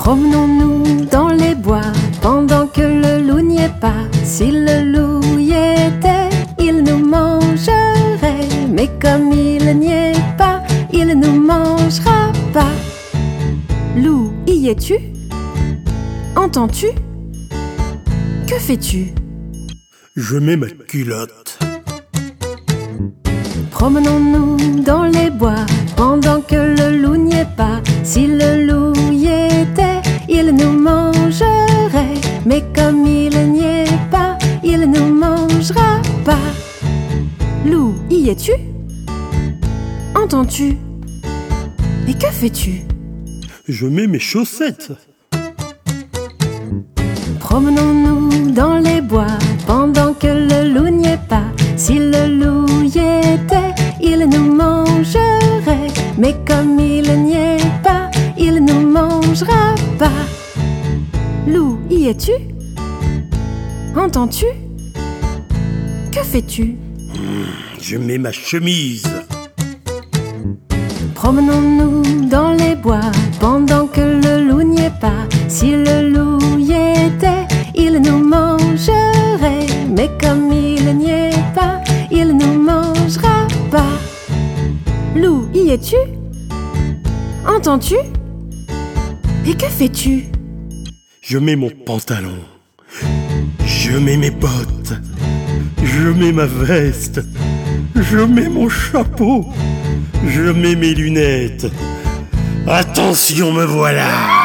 Promenons-nous dans les bois pendant que le loup n'y est pas. Si le loup y était, il nous mangerait. Mais comme il n'y est pas, il ne nous mangera pas. Loup, y es-tu? Entends-tu? Que fais-tu? Je mets ma culotte. Promenons-nous dans les bois pendant que le loup n'y est pas. Si le loup y était, il nous mangerait. Mais comme il n'y est pas, il ne nous mangera pas. Loup, y es-tu? Entends-tu? Et que fais-tu? Je mets mes chaussettes. Promenons-nous dans les bois pendant que le loup n'y est pas. Si le loup y était, il nous mangerait. Mais comme il n'y est pas, il nous mangera pas. Loup, y es-tu? Entends-tu? Que fais-tu? Je mets ma chemise. Promenons-nous dans les bois pendant que le loup n'y est pas. Si le loup y était, il nous mangerait. Mais comme il n'y est pas, il nous mangera pas. Loup, y es-tu? Entends-tu? Et que fais-tu? Je mets mon pantalon. Je mets mes bottes. Je mets ma veste. Je mets mon chapeau. Je mets mes lunettes. Attention, me voilà!